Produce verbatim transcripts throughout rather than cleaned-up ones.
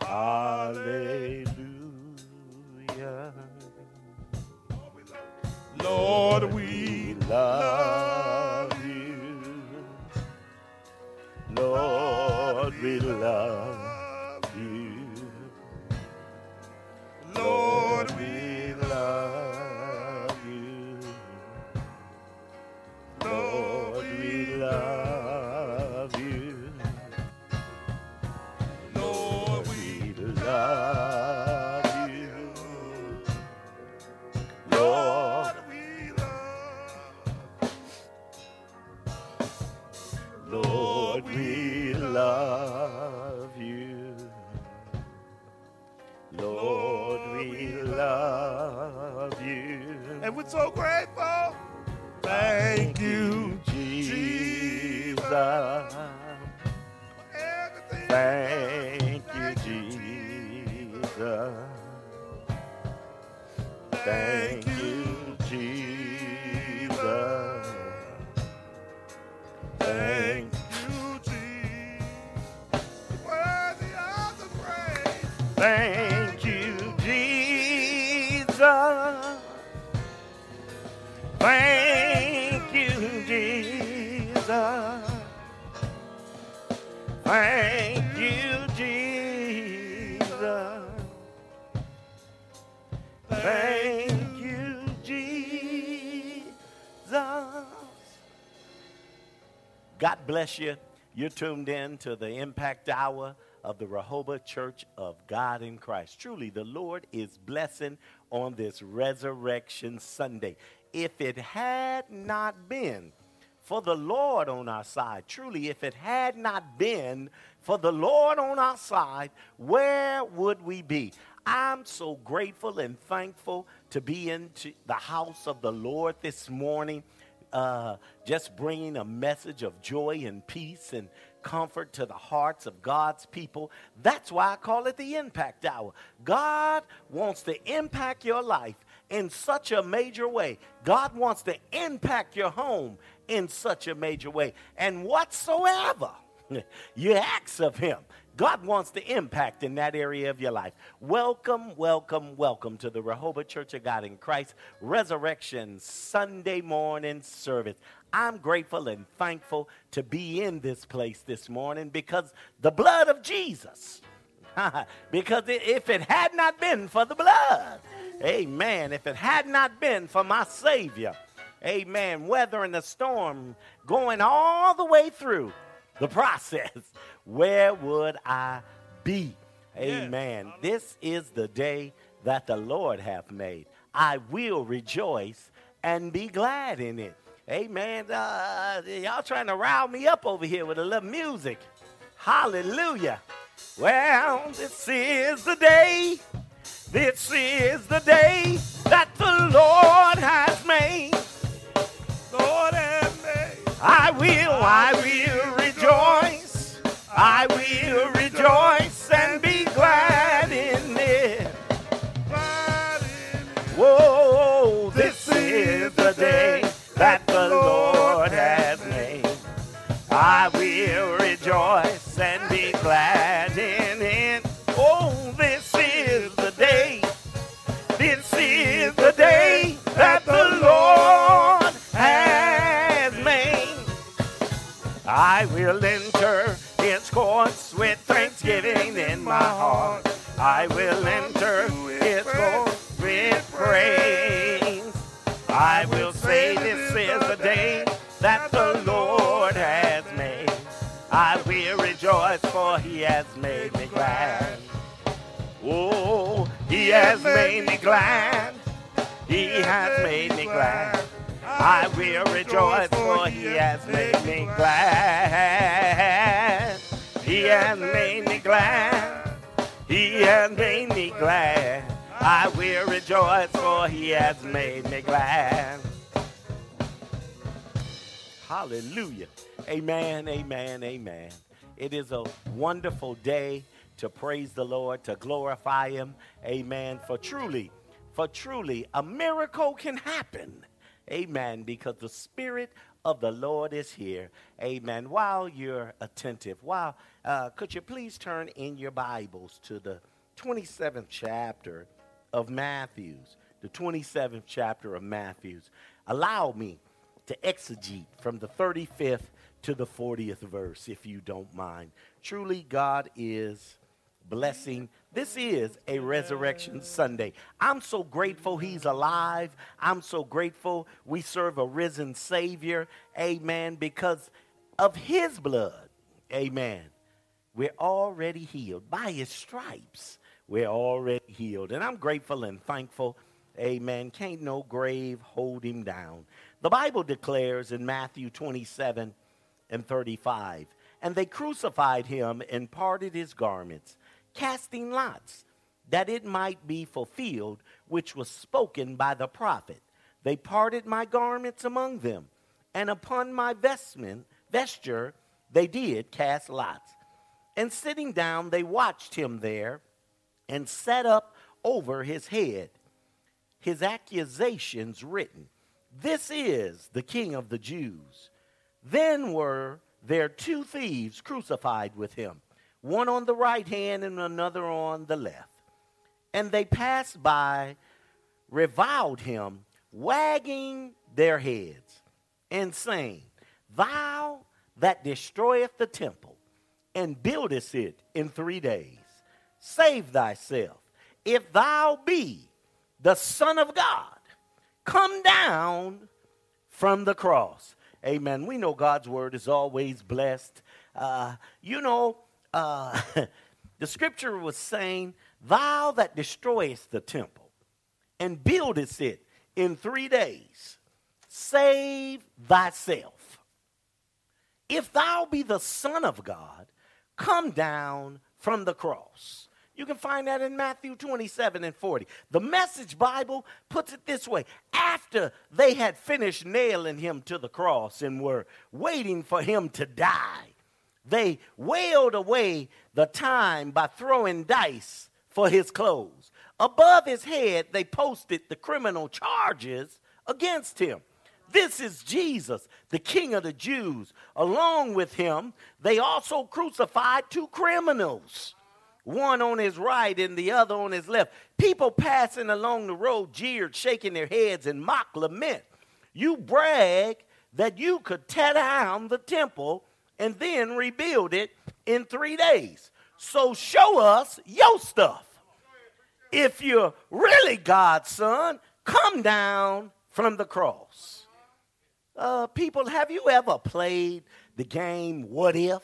Hallelujah. Lord, we love you. Lord, we love you. Lord, we love you. Lord, we love you. Lord, we love you. Lord, we love. Lord, we love you. Lord, we love you. And we're so grateful. Thank, Thank you, Jesus. Jesus. Thank you, Jesus. Thank you, Jesus. Thank you, Jesus. Worthy of the praise. Thank you, Jesus. Thank you, Jesus. Thank you, Jesus. Thank you, Jesus. God bless you. You're tuned in to the Impact Hour of the Rehoboth Church of God in Christ. Truly, the Lord is blessing on this Resurrection Sunday. If it had not been for the Lord on our side, truly, if it had not been for the Lord on our side, where would we be? I'm so grateful and thankful to be in the house of the Lord this morning, uh, just bringing a message of joy and peace and comfort to the hearts of God's people. That's why I call it the Impact Hour. God wants to impact your life in such a major way. God wants to impact your home in such a major way. And whatsoever you ask of him, God wants to impact in that area of your life. Welcome, welcome, welcome to the Rehoboth Church of God in Christ Resurrection Sunday morning service. I'm grateful and thankful to be in this place this morning because the blood of Jesus. Because if it had not been for the blood, amen, if it had not been for my Savior, amen, weathering the storm, going all the way through the process, where would I be? Amen. Yes. This is the day that the Lord hath made. I will rejoice and be glad in it. Amen. Uh, y'all trying to rile me up over here with a little music. Hallelujah. Well, this is the day. This is the day that the Lord has made. Lord has made. I will, I will rejoice. I will rejoice and be glad in it. Glad in it. Whoa, this is the day that the Lord has made. I will rejoice and be glad in it. Oh, this is the day. This is the day that the Lord has made. I will enter his courts with thanksgiving in my heart. I will enter his courts with praise. I will say this is the day that the Lord has made. I will rejoice, for he has made me glad. Oh, he has made me glad. He has made me glad. I will rejoice, for he has made me glad. He has made me glad. He has made me glad. I will rejoice, for he has made me glad. Hallelujah. Amen, amen, amen. It is a wonderful day to praise the Lord, to glorify him. Amen. For truly, for truly, a miracle can happen. Amen. Because the Spirit of the Lord is here. Amen. While you're attentive, while, uh, could you please turn in your Bibles to the twenty-seventh chapter of Matthew, the twenty-seventh chapter of Matthew. Allow me to exegete from the thirty-fifth to the fortieth verse, if you don't mind. Truly, God is blessing. This is a Resurrection Sunday. I'm so grateful he's alive. I'm so grateful we serve a risen Savior. Amen. Because of his blood. Amen. We're already healed. By his stripes, we're already healed. And I'm grateful and thankful. Amen. Can't no grave hold him down. The Bible declares in Matthew twenty-seven and thirty-five, and they crucified him and parted his garments, casting lots, that it might be fulfilled, which was spoken by the prophet. They parted my garments among them, and upon my vestment, vesture they did cast lots. And sitting down, they watched him there, and set up over his head his accusations written, "This is the King of the Jews." Then were there two thieves crucified with him, one on the right hand and another on the left. And they passed by, reviled him, wagging their heads, and saying, "Thou that destroyeth the temple, and buildest it in three days, save thyself. If thou be the Son of God, come down from the cross." Amen. We know God's word is always blessed. Uh, you know, uh, the scripture was saying, "Thou that destroyest the temple and buildest it in three days, save thyself. If thou be the Son of God, come down from the cross." You can find that in Matthew twenty-seven and forty. The Message Bible puts it this way. After they had finished nailing him to the cross and were waiting for him to die, they wailed away the time by throwing dice for his clothes. Above his head, they posted the criminal charges against him. "This is Jesus, the King of the Jews." Along with him, they also crucified two criminals, one on his right and the other on his left. People passing along the road jeered, shaking their heads in mock lament. "You brag that you could tear down the temple and then rebuild it in three days. So show us your stuff. If you're really God's son, come down from the cross." Uh, people, have you ever played the game What If?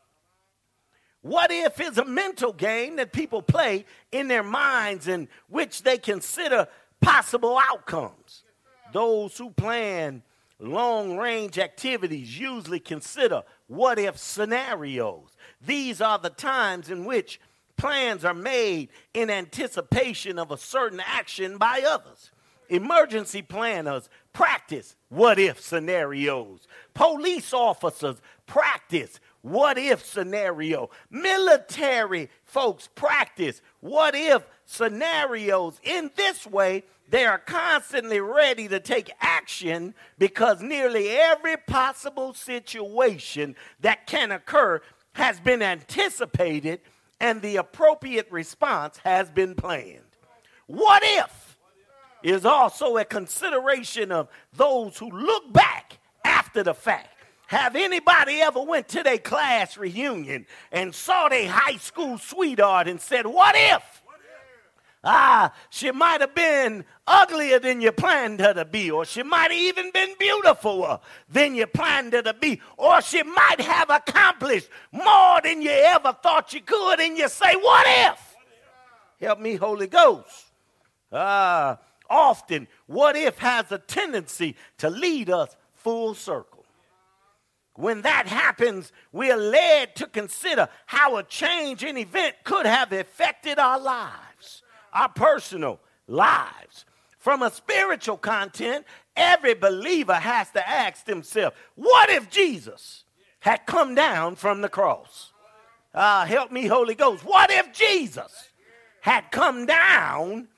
What if is a mental game that people play in their minds in which they consider possible outcomes. Those who plan long-range activities usually consider what-if scenarios. These are the times in which plans are made in anticipation of a certain action by others. Emergency planners practice what-if scenarios. Police officers practice what-if scenario. Military folks practice what-if scenarios. In this way, they are constantly ready to take action because nearly every possible situation that can occur has been anticipated and the appropriate response has been planned. What if is also a consideration of those who look back after the fact. Have anybody ever went to their class reunion and saw their high school sweetheart and said, what if? Ah, she might have been uglier than you planned her to be, or she might have even been beautifuler than you planned her to be, or she might have accomplished more than you ever thought you could, and you say, what if? Help me, Holy Ghost. Ah, often, what if has a tendency to lead us full circle. When that happens, we are led to consider how a change in event could have affected our lives, our personal lives. From a spiritual content, every believer has to ask themselves, what if Jesus had come down from the cross? Uh, help me, Holy Ghost. What if Jesus had come down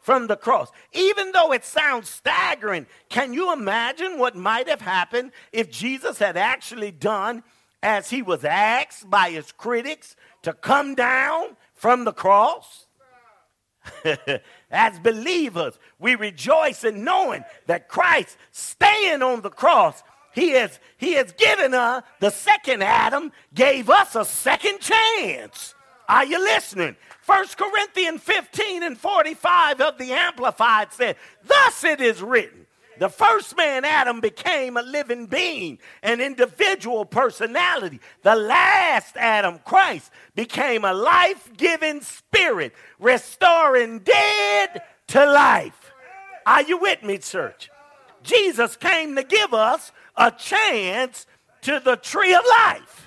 from the cross. Even though it sounds staggering, can you imagine what might have happened if Jesus had actually done as he was asked by his critics to come down from the cross? As believers, we rejoice in knowing that Christ staying on the cross, he has, he has given us, the second Adam gave us a second chance. Are you listening? First Corinthians fifteen and forty-five of the Amplified said, thus it is written, the first man, Adam, became a living being, an individual personality. The last Adam, Christ, became a life-giving spirit, restoring dead to life. Are you with me, church? Jesus came to give us a chance to the tree of life.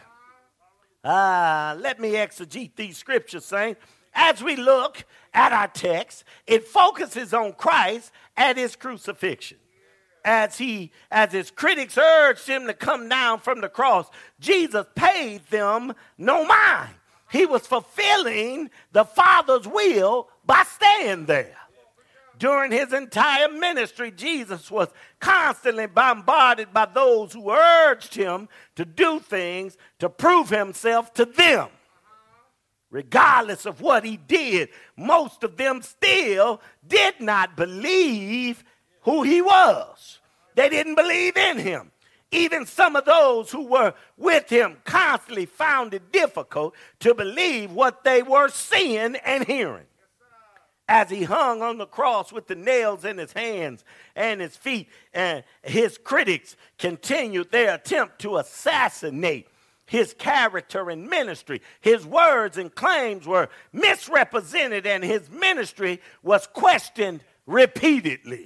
Ah, let me exegete these scriptures, saints. As we look at our text, it focuses on Christ at his crucifixion. As he, as his critics urged him to come down from the cross, Jesus paid them no mind. He was fulfilling the Father's will by staying there. During his entire ministry, Jesus was constantly bombarded by those who urged him to do things to prove himself to them. Regardless of what he did, most of them still did not believe who he was. They didn't believe in him. Even some of those who were with him constantly found it difficult to believe what they were seeing and hearing. As he hung on the cross with the nails in his hands and his feet, and his critics continued their attempt to assassinate his character and ministry. His words and claims were misrepresented, and his ministry was questioned repeatedly.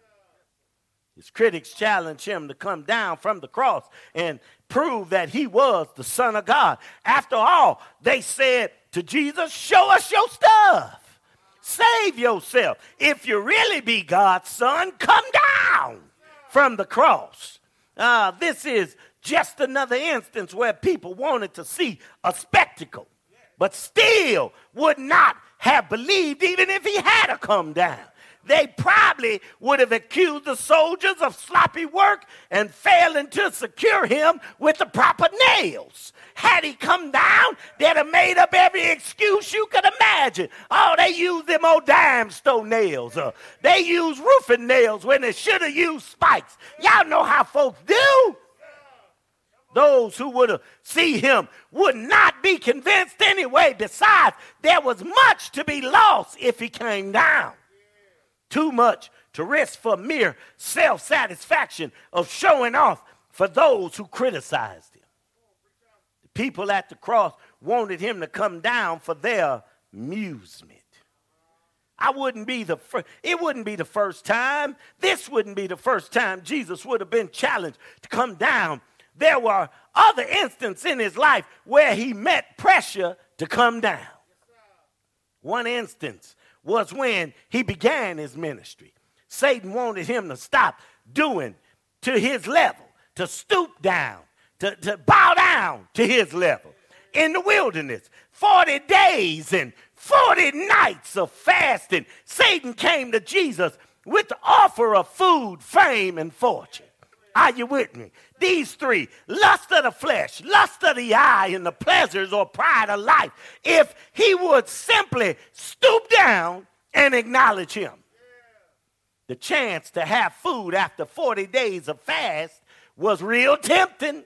His critics challenged him to come down from the cross and prove that he was the Son of God. After all, they said to Jesus, show us your stuff. Save yourself. If you really be God's son, come down from the cross. Uh, this is just another instance where people wanted to see a spectacle, but still would not have believed even if he had to come down. They probably would have accused the soldiers of sloppy work and failing to secure him with the proper nails. Had he come down, they'd have made up every excuse you could imagine. Oh, they used them old dime store nails. Uh, they used roofing nails when they should have used spikes. Y'all know how folks do. Those who would have seen him would not be convinced anyway. Besides, there was much to be lost if he came down. Too much to risk for mere self-satisfaction of showing off for those who criticized him. The people at the cross wanted him to come down for their amusement. I wouldn't be the fir- it wouldn't be the first time. This wouldn't be the first time Jesus would have been challenged to come down. There were other instances in his life where he met pressure to come down. One instance was when he began his ministry. Satan wanted him to stop doing to his level, to stoop down, to, to bow down to his level. In the wilderness, forty days and forty nights of fasting, Satan came to Jesus with the offer of food, fame, and fortune. Are you with me? These three, lust of the flesh, lust of the eye, and the pleasures or pride of life, if he would simply stoop down and acknowledge him. The chance to have food after forty days of fast was real tempting.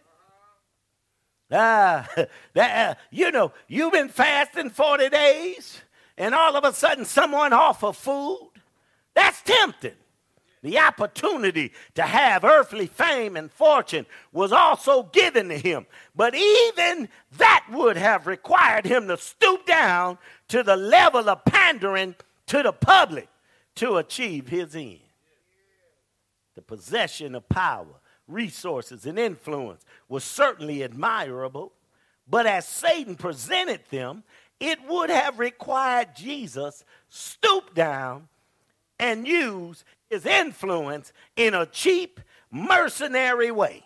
Ah, that, uh, you know, you've been fasting forty days, and all of a sudden someone offers food. That's tempting. The opportunity to have earthly fame and fortune was also given to him. But even that would have required him to stoop down to the level of pandering to the public to achieve his end. The possession of power, resources, and influence was certainly admirable, but as Satan presented them, it would have required Jesus stoop down and use his influence in a cheap, mercenary way.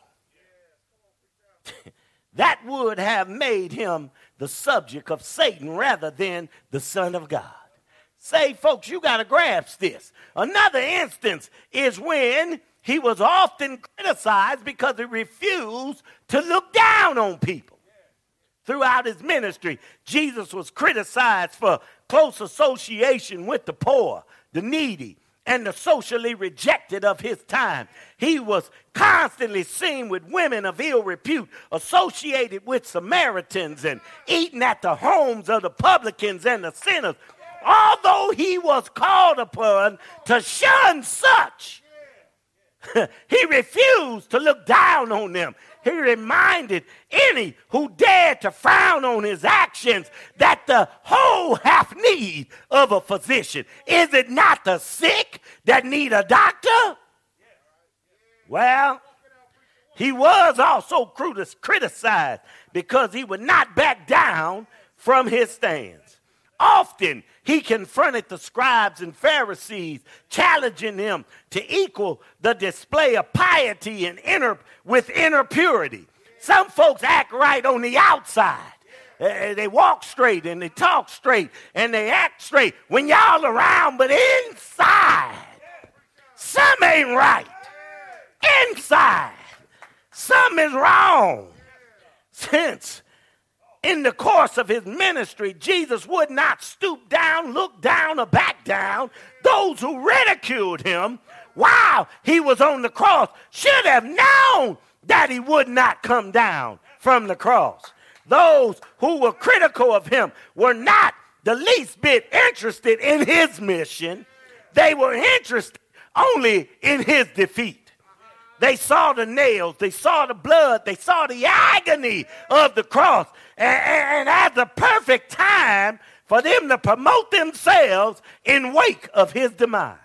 That would have made him the subject of Satan rather than the Son of God. Say, folks, you got to grasp this. Another instance is when he was often criticized because he refused to look down on people. Throughout his ministry, Jesus was criticized for close association with the poor, the needy, and the socially rejected of his time. He was constantly seen with women of ill repute, associated with Samaritans, and eating at the homes of the publicans and the sinners. Although he was called upon to shun such, he refused to look down on them. He reminded any who dared to frown on his actions that the whole have need of a physician. Is it not the sick that need a doctor? Well, he was also criticized because he would not back down from his stands. Often he confronted the scribes and Pharisees, challenging them to equal the display of piety and inner with inner purity. Some folks act right on the outside. Uh, they walk straight and they talk straight and they act straight when y'all around, but inside, some ain't right. Inside, some is wrong. Since in the course of his ministry, Jesus would not stoop down, look down, or back down. Those who ridiculed him while he was on the cross should have known that he would not come down from the cross. Those who were critical of him were not the least bit interested in his mission. They were interested only in his defeat. They saw the nails, they saw the blood, they saw the agony of the cross. And, and at the perfect time for them to promote themselves in wake of his demise.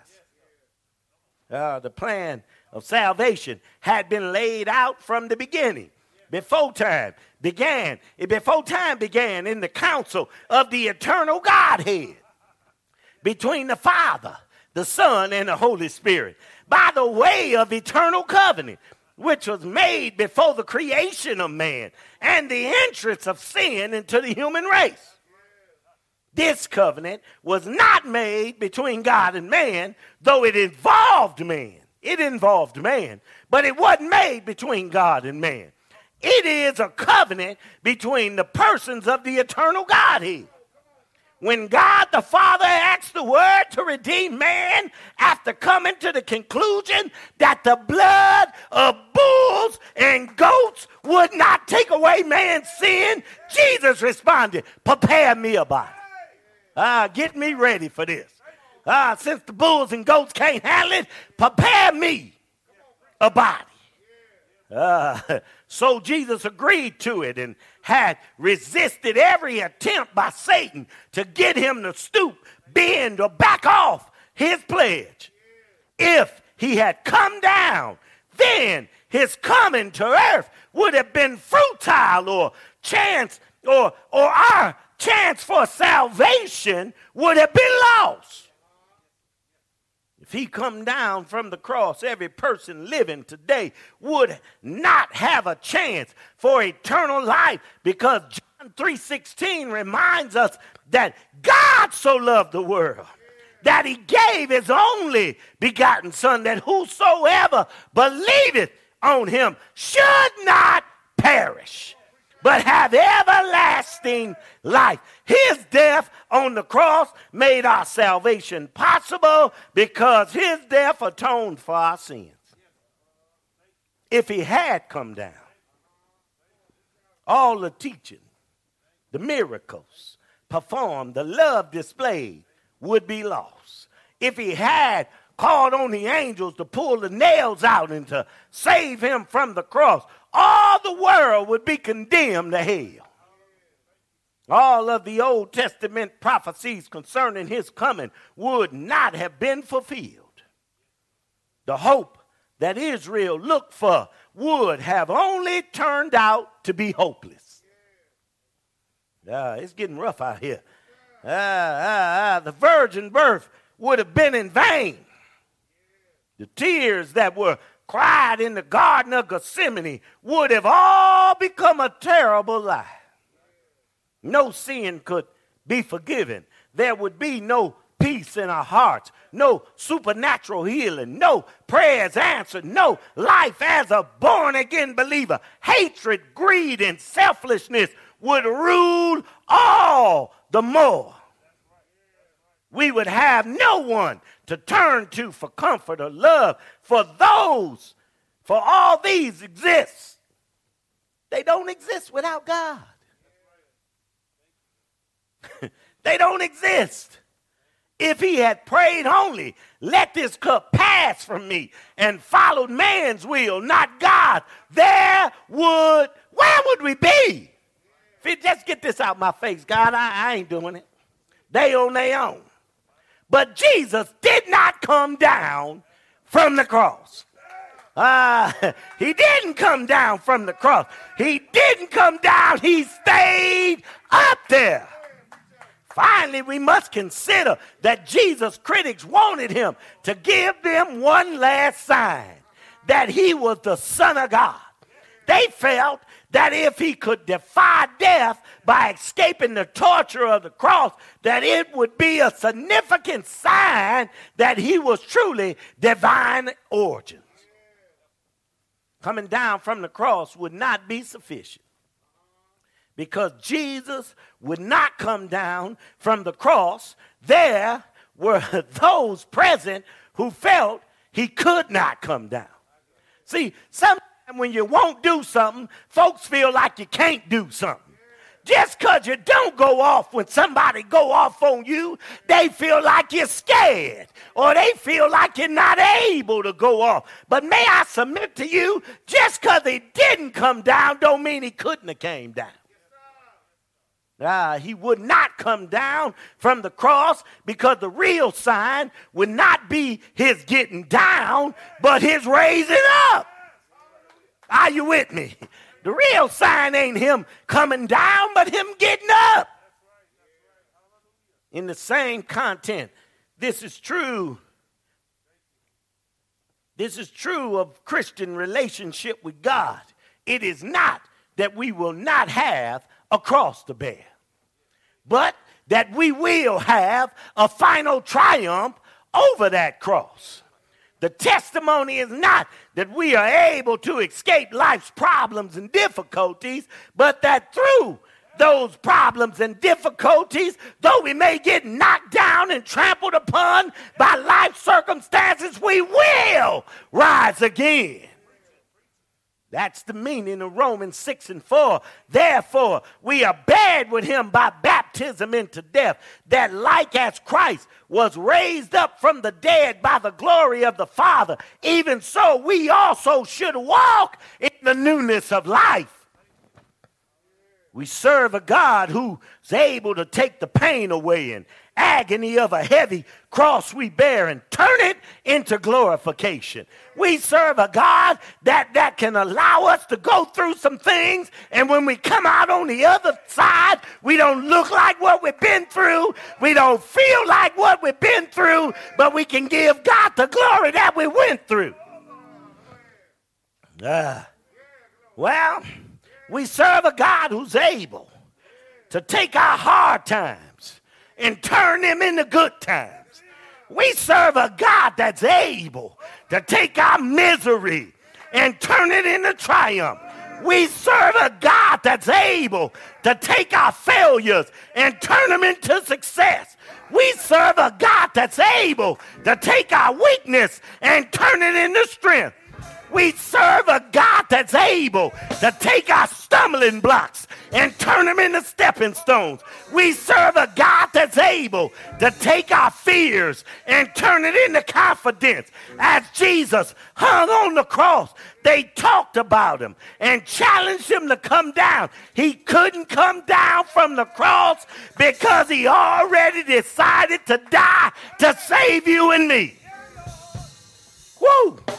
Uh, the plan of salvation had been laid out from the beginning. Before time began, before time began in the council of the eternal Godhead between the Father, the Son, and the Holy Spirit, by the way of eternal covenant, which was made before the creation of man and the entrance of sin into the human race. This covenant was not made between God and man, though it involved man. It involved man, but it wasn't made between God and man. It is a covenant between the persons of the eternal Godhead. When God the Father asked the Word to redeem man after coming to the conclusion that the blood of bulls and goats would not take away man's sin, Jesus responded, prepare me a body. Ah, get me ready for this. Ah, since the bulls and goats can't handle it, prepare me a body. Uh, so Jesus agreed to it and had resisted every attempt by Satan to get him to stoop, bend, or back off his pledge. If he had come down, then his coming to earth would have been futile, or chance, or, or our chance for salvation would have been lost. If he come down from the cross, every person living today would not have a chance for eternal life, because John three sixteen reminds us that God so loved the world that he gave his only begotten Son, that whosoever believeth on him should not perish, but have everlasting life. His death on the cross made our salvation possible because his death atoned for our sins. If he had come down, all the teaching, the miracles performed, the love displayed would be lost. If he had called on the angels to pull the nails out and to save him from the cross, all the world would be condemned to hell. All of the Old Testament prophecies concerning his coming would not have been fulfilled. The hope that Israel looked for would have only turned out to be hopeless. Uh, it's getting rough out here. Uh, uh, uh, the virgin birth would have been in vain. The tears that were cried in the Garden of Gethsemane would have all become a terrible lie. No sin could be forgiven. There would be no peace peace in our hearts, no supernatural healing, no prayers answered, no life as a born-again believer, hatred, greed, and selfishness would rule all the more. We would have no one to turn to for comfort or love. For those, for all these exist. They don't exist without God. They don't exist. If he had prayed only, let this cup pass from me, and followed man's will, not God, there would, where would we be? If it, just get this out my face, God, I, I ain't doing it. They on their own. But Jesus did not come down from the cross. Uh, he didn't come down from the cross. He didn't come down. He stayed up there. Finally, we must consider that Jesus' critics wanted him to give them one last sign, that he was the Son of God. They felt that if he could defy death by escaping the torture of the cross, that it would be a significant sign that he was truly divine origins. Coming down from the cross would not be sufficient, because Jesus would not come down from the cross. There were those present who felt he could not come down. See, sometimes when you won't do something, folks feel like you can't do something. Just because you don't go off when somebody go off on you, they feel like you're scared, or they feel like you're not able to go off. But may I submit to you, just because he didn't come down don't mean he couldn't have came down. Uh, he would not come down from the cross, because the real sign would not be his getting down, but his raising up. Are you with me? The real sign ain't him coming down, but him getting up. In the same content, this is true. This is true of Christian relationship with God. It is not that we will not have a cross to bear, but that we will have a final triumph over that cross. The testimony is not that we are able to escape life's problems and difficulties, but that through those problems and difficulties, though we may get knocked down and trampled upon by life circumstances, we will rise again. That's the meaning of Romans six and four. Therefore, we are buried with him by baptism into death, that like as Christ was raised up from the dead by the glory of the Father, even so we also should walk in the newness of life. We serve a God who's able to take the pain away and agony of a heavy cross we bear and turn it into glorification. We serve a God that, that can allow us to go through some things, and when we come out on the other side, we don't look like what we've been through. We don't feel like what we've been through, but we can give God the glory that we went through. Uh, well, we serve a God who's able to take our hard times and turn them into good times. We serve a God that's able to take our misery and turn it into triumph. We serve a God that's able to take our failures and turn them into success. We serve a God that's able to take our weakness and turn it into strength. We serve a God that's able to take our stumbling blocks and turn them into stepping stones. We serve a God that's able to take our fears and turn it into confidence. As Jesus hung on the cross, they talked about him and challenged him to come down. He couldn't come down from the cross because he already decided to die to save you and me. Woo!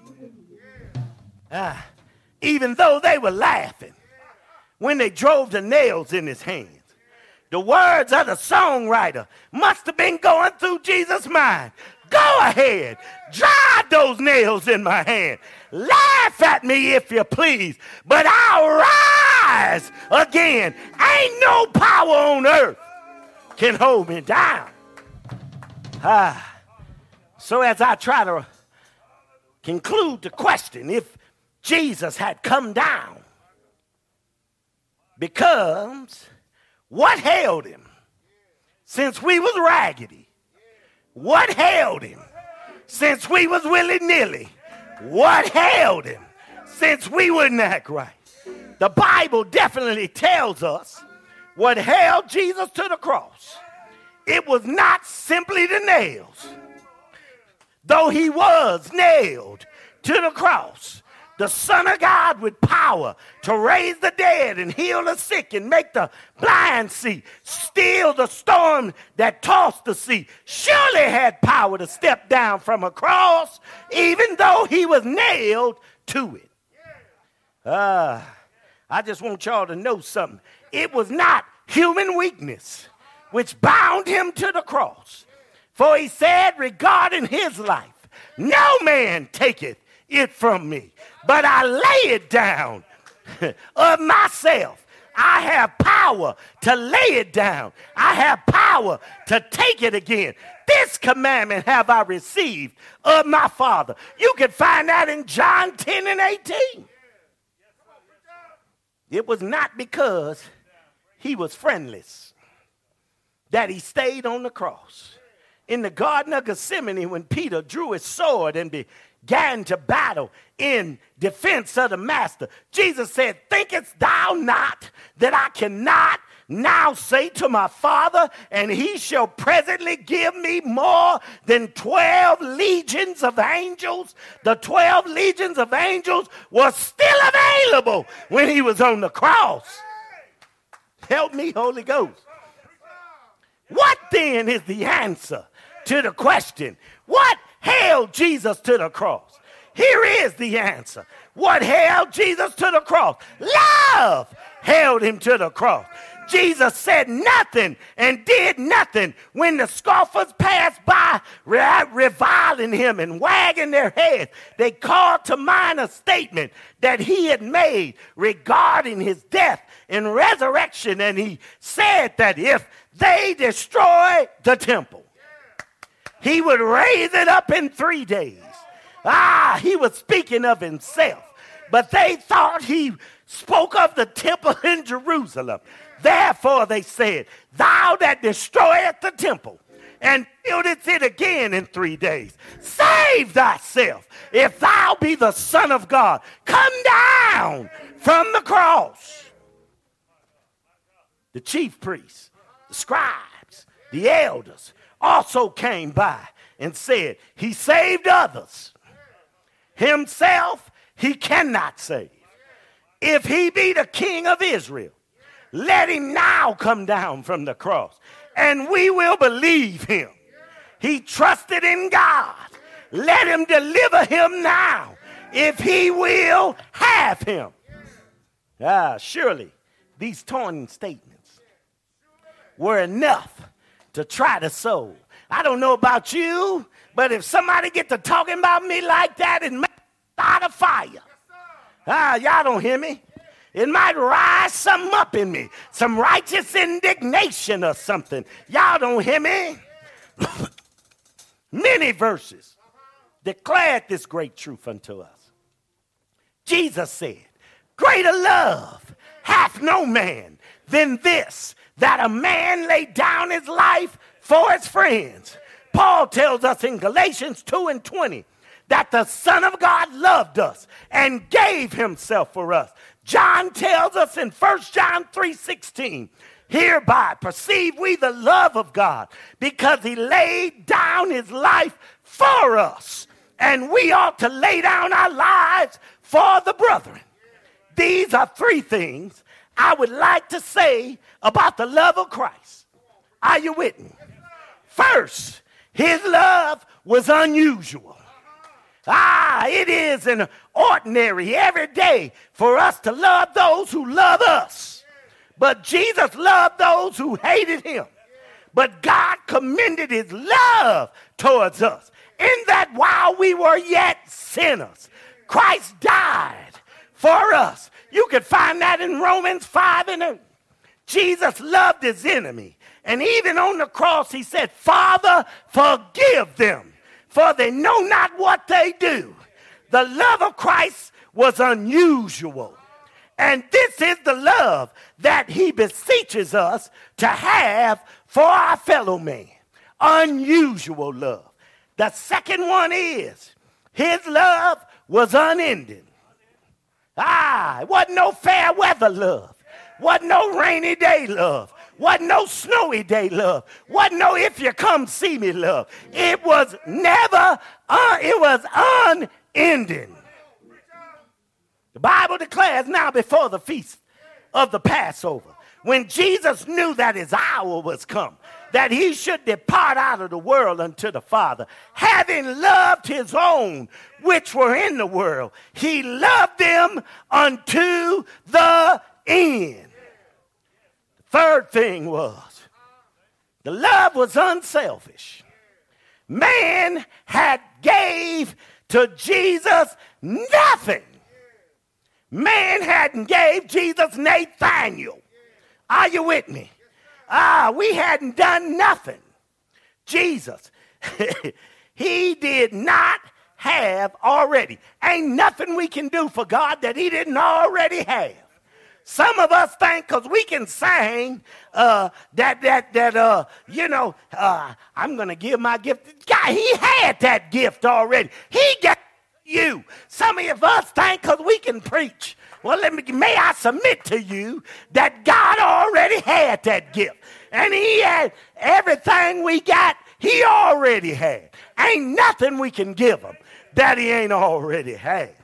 Ah, even though they were laughing when they drove the nails in his hands, the words of the songwriter must have been going through Jesus' mind. Go ahead, drive those nails in my hand. Laugh at me if you please, but I'll rise again. Ain't no power on earth can hold me down. Ah, so as I try to conclude the question, if Jesus had come down, becomes what held him since we was raggedy? What held him since we was willy-nilly? What held him since we wouldn't act right? The Bible definitely tells us what held Jesus to the cross. It was not simply the nails. Though he was nailed to the cross, the Son of God with power to raise the dead and heal the sick and make the blind see, still the storm that tossed the sea, surely had power to step down from a cross, even though he was nailed to it. Uh, I just want y'all to know something. It was not human weakness which bound him to the cross. For he said regarding his life, no man taketh it from me, but I lay it down of myself. I have power to lay it down. I have power to take it again. This commandment have I received of my Father. You can find that in John ten and eighteen. It was not because he was friendless that he stayed on the cross. In the Garden of Gethsemane, when Peter drew his sword and began to battle in defense of the master, Jesus said, thinkest thou not that I cannot now say to my Father, and he shall presently give me more than twelve legions of angels? The twelve legions of angels were still available when he was on the cross. Help me, Holy Ghost. What then is the answer to the question, what held Jesus to the cross? Here is the answer. What held Jesus to the cross? Love held him to the cross. Jesus said nothing and did nothing when the scoffers passed by, reviling him and wagging their heads. They called to mind a statement that he had made regarding his death and resurrection, and he said that if they destroy the temple, he would raise it up in three days. Ah, he was speaking of himself. But they thought he spoke of the temple in Jerusalem. Therefore, they said, thou that destroyest the temple and buildest it again in three days, save thyself. If thou be the Son of God, come down from the cross. The chief priests, the scribes, the elders also came by and said, he saved others. Himself he cannot save. If he be the King of Israel, let him now come down from the cross, and we will believe him. He trusted in God. Let him deliver him now, if he will have him. Ah, surely these taunting statements were enough to try the soul. I don't know about you, but if somebody get to talking about me like that, it might start a fire. Ah, y'all don't hear me? It might rise something up in me, some righteous indignation or something. Y'all don't hear me? Many verses declared this great truth unto us. Jesus said, greater love hath no man than this, that a man lay down his life for his friends. Paul tells us in Galatians two and twenty that the Son of God loved us and gave himself for us. John tells us in First John three sixteen, hereby perceive we the love of God, because he laid down his life for us, and we ought to lay down our lives for the brethren. These are three things I would like to say about the love of Christ. Are you with me? First, his love was unusual. Ah, it is an ordinary every day for us to love those who love us. But Jesus loved those who hated him. But God commended his love towards us, in that while we were yet sinners, Christ died for us. You can find that in Romans five and Jesus loved his enemy. And even on the cross, he said, Father, forgive them, for they know not what they do. The love of Christ was unusual. And this is the love that he beseeches us to have for our fellow man. Unusual love. The second one is, his love was unending. Ah, it wasn't no fair weather love. Wasn't no rainy day love. Wasn't no snowy day love. Wasn't no if you come see me love. It was never, uh, it was unending. The Bible declares now before the feast of the Passover, when Jesus knew that his hour was come, that he should depart out of the world unto the Father, having loved his own which were in the world, he loved them unto the end. The third thing was, the love was unselfish. Man had gave to Jesus nothing. Man hadn't gave Jesus Nathaniel. Are you with me? Ah, we hadn't done nothing. Jesus, he did not have already. Ain't nothing we can do for God that he didn't already have. Some of us think because we can sing uh, that, that, that uh, you know, uh, I'm going to give my gift. God, he had that gift already. He got you. Some of us think because we can preach. Well, let me, may I submit to you that God already had that gift. And he had everything we got, he already had. Ain't nothing we can give him that he ain't already had.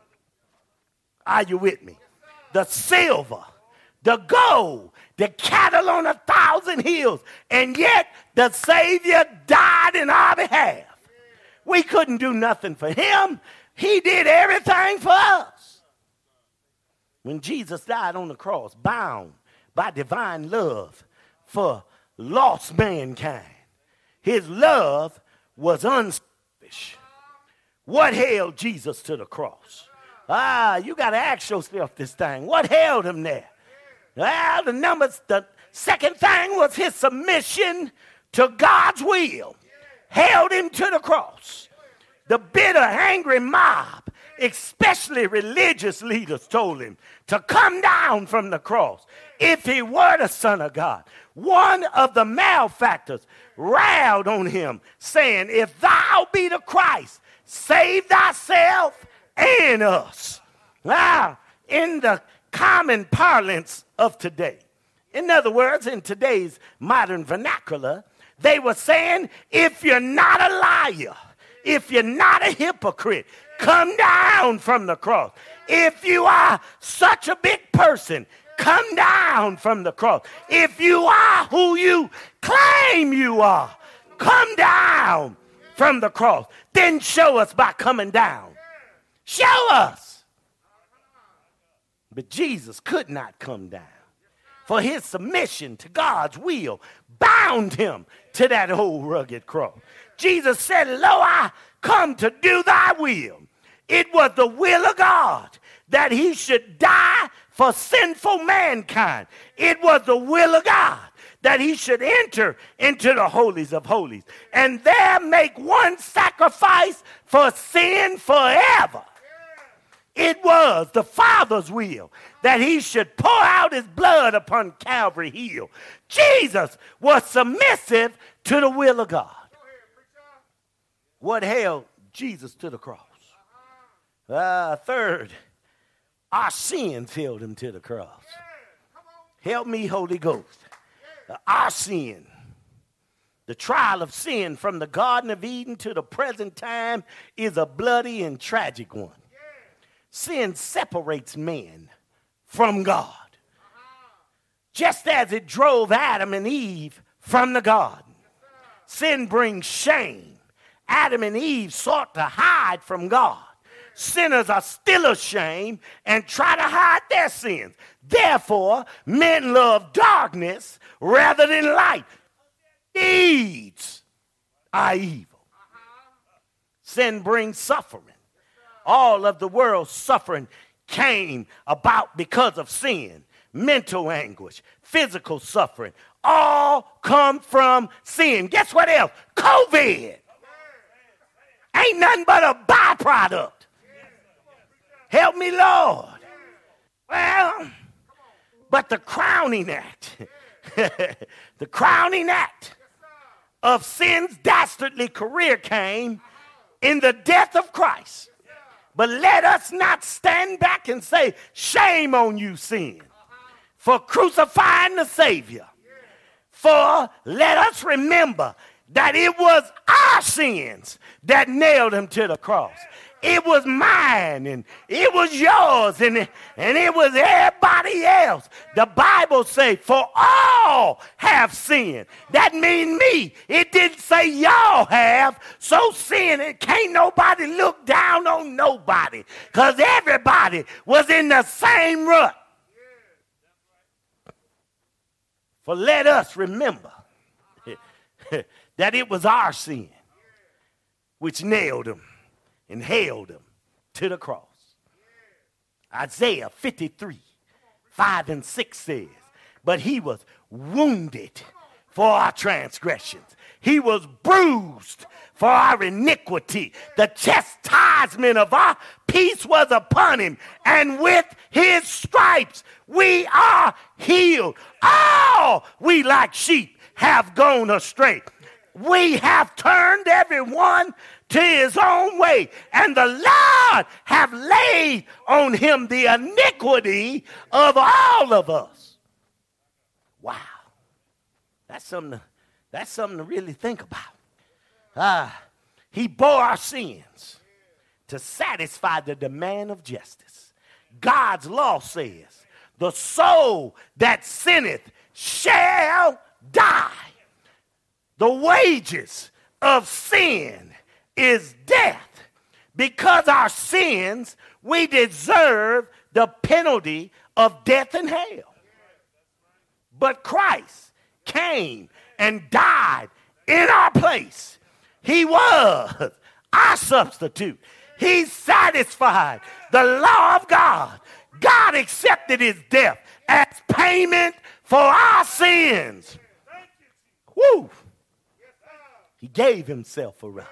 Are you with me? The silver, the gold, the cattle on a thousand hills, and yet the Savior died in our behalf. We couldn't do nothing for him. He did everything for us. When Jesus died on the cross, bound by divine love for lost mankind, his love was unselfish. What held Jesus to the cross? Ah, you got to ask yourself this thing. What held him there? Well, the numbers, the second thing was his submission to God's will. Held him to the cross. The bitter, angry mob, especially religious leaders, told him to come down from the cross if he were the Son of God. One of the malefactors railed on him, saying, if thou be the Christ, save thyself and us. Now, in the common parlance of today, in other words, in today's modern vernacular, they were saying, if you're not a liar, if you're not a hypocrite, come down from the cross. If you are such a big person, come down from the cross. If you are who you claim you are, come down from the cross. Then show us by coming down. Show us. But Jesus could not come down, for his submission to God's will bound him to that old rugged cross. Jesus said, lo, I come to do thy will. It was the will of God that he should die for sinful mankind. It was the will of God that he should enter into the holies of holies and there make one sacrifice for sin forever. It was the Father's will that he should pour out his blood upon Calvary Hill. Jesus was submissive to the will of God. What held Jesus to the cross? Uh, third, our sins held him to the cross. Help me, Holy Ghost. Uh, our sin, the trial of sin from the Garden of Eden to the present time is a bloody and tragic one. Sin separates man from God, just as it drove Adam and Eve from the garden. Sin brings shame. Adam and Eve sought to hide from God. Sinners are still ashamed and try to hide their sins. Therefore, men love darkness rather than light. Deeds are evil. Sin brings suffering. All of the world's suffering came about because of sin. mental anguish, physical suffering, all come from sin. Guess what else? COVID. Ain't nothing but a byproduct. Help me, Lord. Well, but the crowning act, the crowning act of sin's dastardly career came in the death of Christ. But let us not stand back and say, shame on you, sin, for crucifying the Savior. For let us remember that it was our sins that nailed him to the cross. It was mine, and it was yours, and it, and it was everybody else. The Bible says, for all have sinned. That means me. It didn't say y'all have. So sin, it can't nobody look down on nobody, because everybody was in the same rut. For let us remember that it was our sin which nailed him and held him to the cross. Isaiah fifty-three, five and six says, but he was wounded for our transgressions. He was bruised for our iniquity. The chastisement of our peace was upon him, and with his stripes we are healed. All we like sheep have gone astray. We have turned everyone to his own way, and the Lord have laid on him the iniquity of all of us. Wow. That's something to, that's something to really think about. Ah, he bore our sins to satisfy the demand of justice. God's law says, the soul that sinneth shall die. The wages of sin is death. Because our sins, we deserve the penalty of death and hell. But Christ came and died in our place. He was our substitute. He satisfied the law of God. God accepted his death as payment for our sins. Woo! He gave himself for us,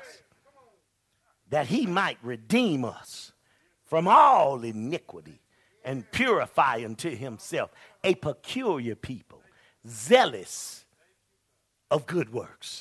that he might redeem us from all iniquity and purify unto himself a peculiar people, zealous of good works,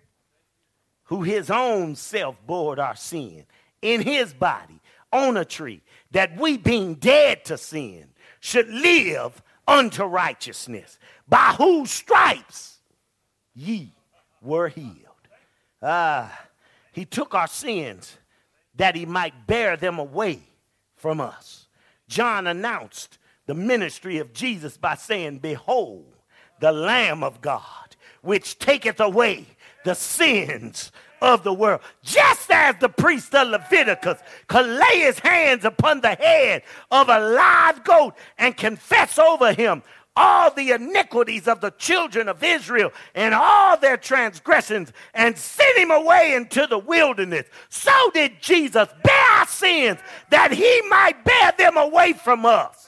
who his own self bore our sin in his body on a tree, that we being dead to sin should live unto righteousness, by whose stripes ye were healed. Ah, he took our sins that he might bear them away from us. John announced the ministry of Jesus by saying, behold, the Lamb of God, which taketh away the sins of the world. Just as the priest of Leviticus could lay his hands upon the head of a live goat and confess over him all the iniquities of the children of Israel and all their transgressions, and sent him away into the wilderness, so did Jesus bear our sins that he might bear them away from us.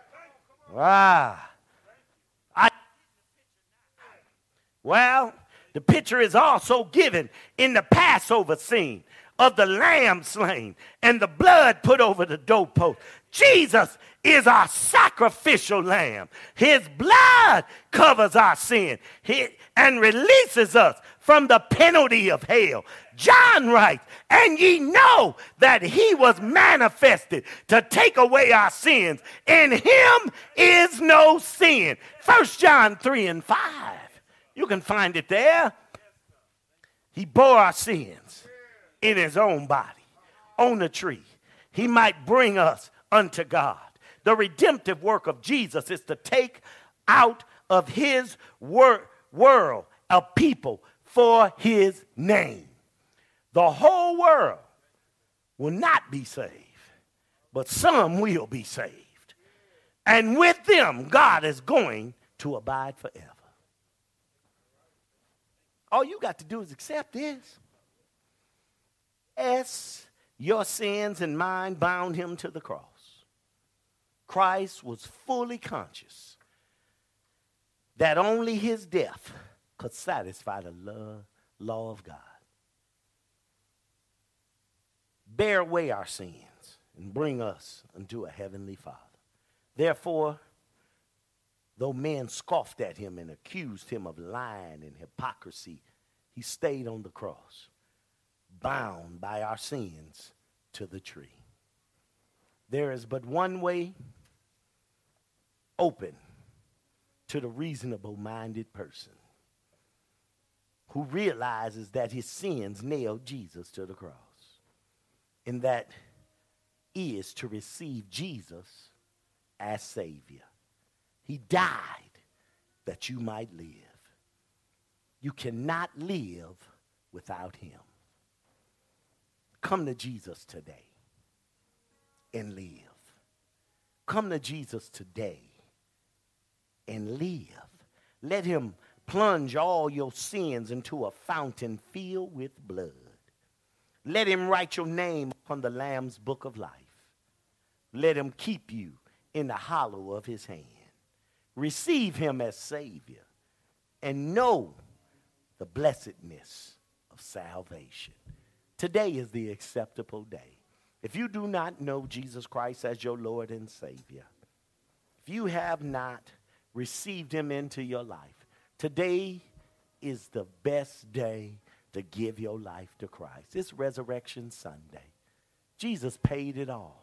Ah. I, well, the picture is also given in the Passover scene of the lamb slain and the blood put over the doorpost. Jesus is our sacrificial lamb. His blood covers our sin and releases us from the penalty of hell. John writes, and ye know that he was manifested to take away our sins. In him is no sin. First John three and five. You can find it there. He bore our sins in his own body on the tree. He might bring us unto God. The redemptive work of Jesus is to take out of his wor- world a people for his name. The whole world will not be saved, but some will be saved. And with them, God is going to abide forever. All you got to do is accept this. As your sins and mine bound him to the cross, Christ was fully conscious that only his death could satisfy the love, law of God. Bear away our sins and bring us unto a heavenly Father. Therefore, though men scoffed at him and accused him of lying and hypocrisy, he stayed on the cross, bound by our sins to the tree. There is but one way open to the reasonable-minded person who realizes that his sins nailed Jesus to the cross. And that is to receive Jesus as Savior. He died that you might live. You cannot live without him. Come to Jesus today and live. Come to Jesus today and live. Let him plunge all your sins into a fountain filled with blood. Let him write your name upon the Lamb's book of life. Let him keep you in the hollow of his hand. Receive him as Savior and know the blessedness of salvation. Today is the acceptable day. If you do not know Jesus Christ as your Lord and Savior, if you have not received him into your life, today is the best day to give your life to Christ. It's Resurrection Sunday. Jesus paid it all.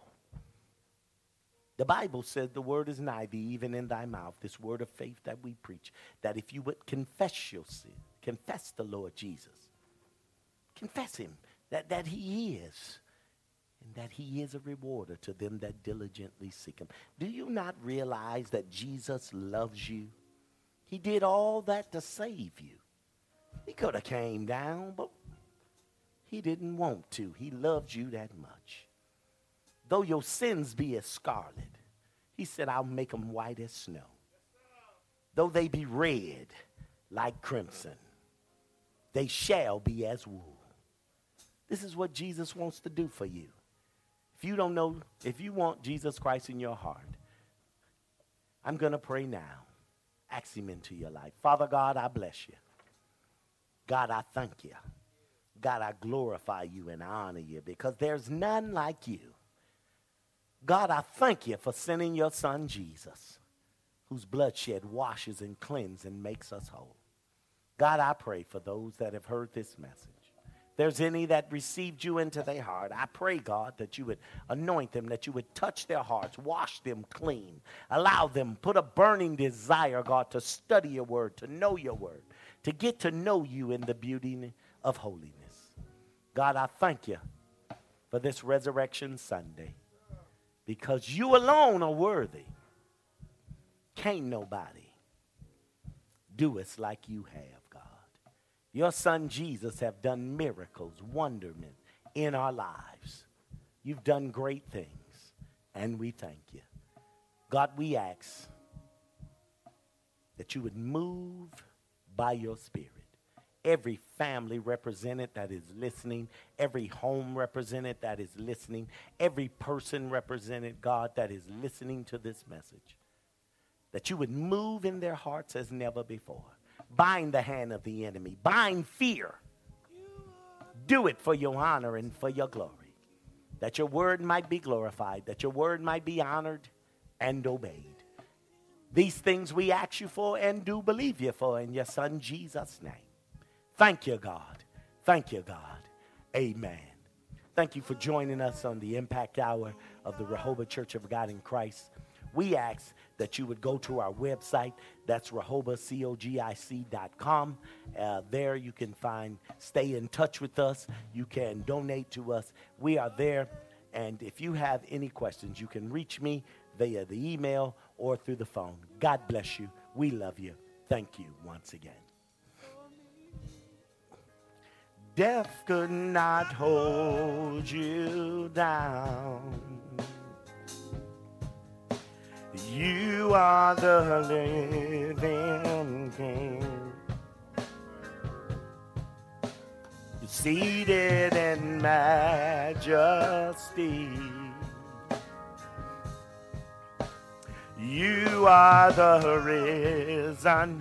The Bible says the word is nigh thee, even in thy mouth, this word of faith that we preach, that if you would confess your sin, confess the Lord Jesus, confess him, that, that he is, and that he is a rewarder to them that diligently seek him. Do you not realize that Jesus loves you? He did all that to save you. He could have came down, but he didn't want to. He loved you that much. Though your sins be as scarlet, he said, I'll make them white as snow. Though they be red like crimson, they shall be as wool. This is what Jesus wants to do for you. If you don't know, if you want Jesus Christ in your heart, I'm going to pray now. Ask him into your life. Father God, I bless you. God, I thank you. God, I glorify you and honor you because there's none like you. God, I thank you for sending your son Jesus, whose bloodshed washes and cleanses and makes us whole. God, I pray for those that have heard this message. If there's any that received you into their heart, I pray, God, that you would anoint them, that you would touch their hearts, wash them clean, allow them, put a burning desire, God, to study your word, to know your word, to get to know you in the beauty of holiness. God, I thank you for this Resurrection Sunday. Because you alone are worthy. Can't nobody do us like you have, God. Your son Jesus have done miracles, wonderment in our lives. You've done great things, and we thank you. God, we ask that you would move by your Spirit. Every family represented that is listening, every home represented that is listening, every person represented, God, that is listening to this message, that you would move in their hearts as never before. Bind the hand of the enemy. Bind fear. Do it for your honor and for your glory, that your word might be glorified, that your word might be honored and obeyed. These things we ask you for and do believe you for in your son Jesus' name. Thank you, God. Thank you, God. Amen. Thank you for joining us on the Impact Hour of the Rehoboth Church of God in Christ. We ask that you would go to our website. That's rehoboth cogic dot com. Uh, there you can find, stay in touch with us. You can donate to us. We are there. And if you have any questions, you can reach me via the email or through the phone. God bless you. We love you. Thank you once again. Death could not hold you down. You are the living King, seated in majesty. You are the risen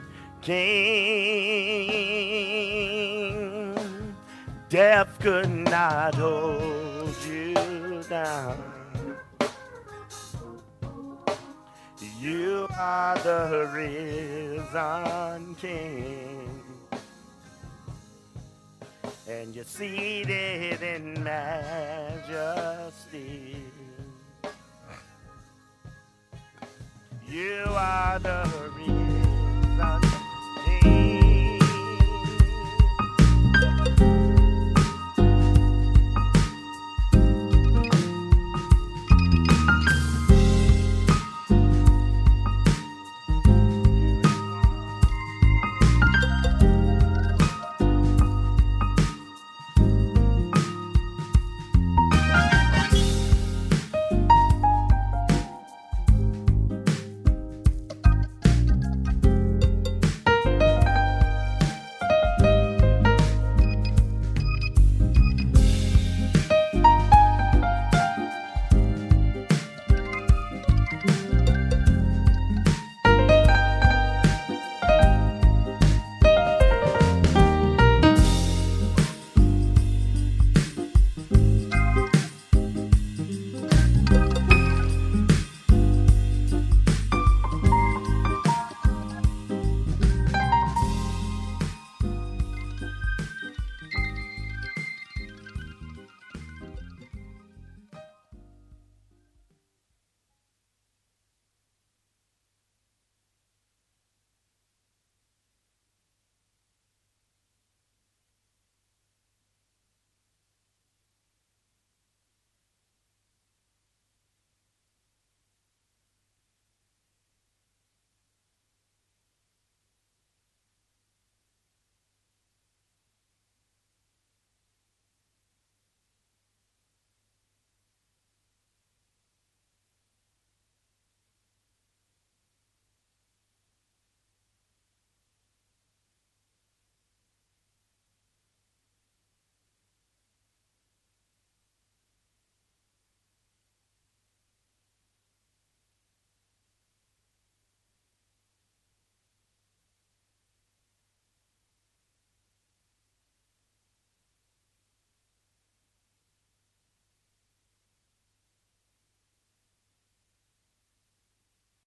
King. Death could not hold you down. You are the risen King. And you're seated in majesty. You are the risen King.